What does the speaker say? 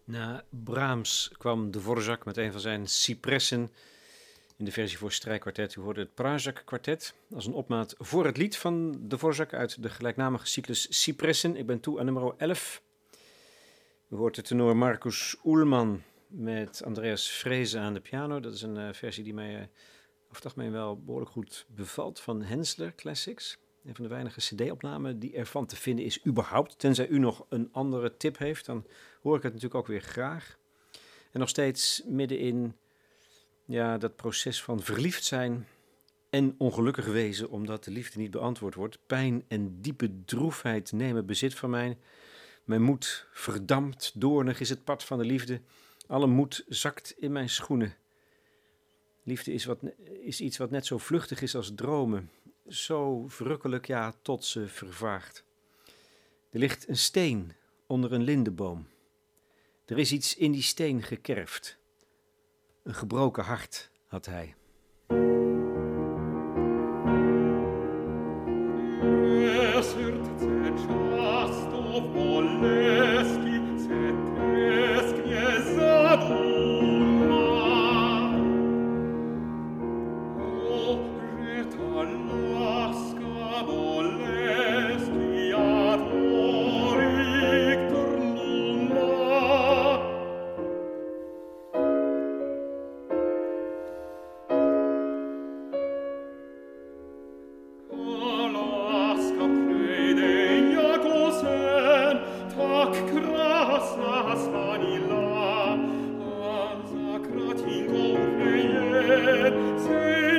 Na Brahms kwam Dvorak met een van zijn cypressen in de versie voor strijkkwartet. U hoorde het Prazak-kwartet als een opmaat voor het lied van Dvorak uit de gelijknamige cyclus Cypressen. Ik ben toe aan nummer 11. U hoort de tenor Markus Uhlmann met Andreas Frese aan de piano. Dat is een versie die mij over het algemeen wel behoorlijk goed bevalt van Hensler Classics. Een van de weinige cd-opnamen die ervan te vinden is überhaupt. Tenzij u nog een andere tip heeft, dan hoor ik het natuurlijk ook weer graag. En nog steeds midden in dat proces van verliefd zijn en ongelukkig wezen omdat de liefde niet beantwoord wordt. Pijn en diepe droefheid nemen bezit van mij. Mijn moed verdampt, doornig is het pad van de liefde. Alle moed zakt in mijn schoenen. Liefde is iets wat net zo vluchtig is als dromen. Zo verrukkelijk, tot ze vervaagt. Er ligt een steen onder een lindeboom. Er is iets in die steen gekerfd. Een gebroken hart had hij. Say